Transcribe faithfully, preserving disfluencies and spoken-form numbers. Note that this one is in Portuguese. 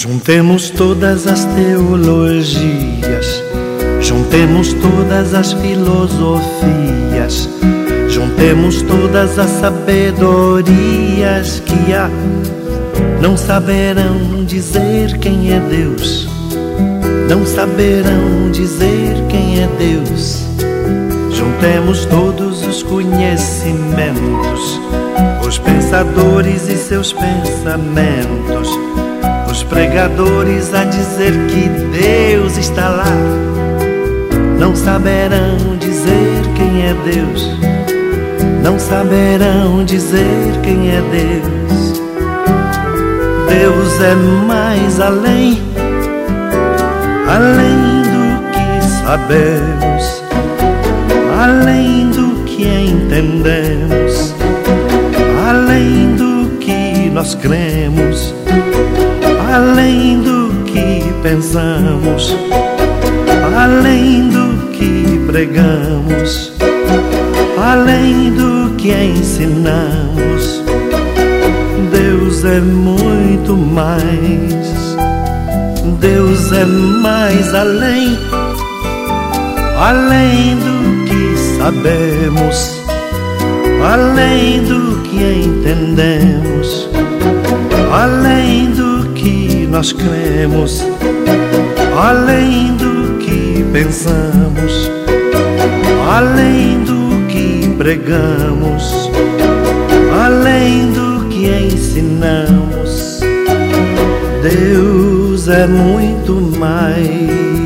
Juntemos todas as teologias, juntemos todas as filosofias, juntemos todas as sabedorias que há. Não saberão dizer quem é Deus, não saberão dizer quem é Deus. Juntemos todos os conhecimentos, os pensadores e seus pensamentos, os pregadores a dizer que Deus está lá. Não saberão dizer quem é Deus, não saberão dizer quem é Deus. Deus é mais além, além do que sabemos, além do que entendemos, além do que nós cremos, além do que pensamos, além do que pregamos, além do que ensinamos. Deus é muito mais, Deus é mais além, além do que sabemos, além do que entendemos, além do que nós cremos, além do que pensamos, além do que pregamos, além do que ensinamos. Deus é muito mais.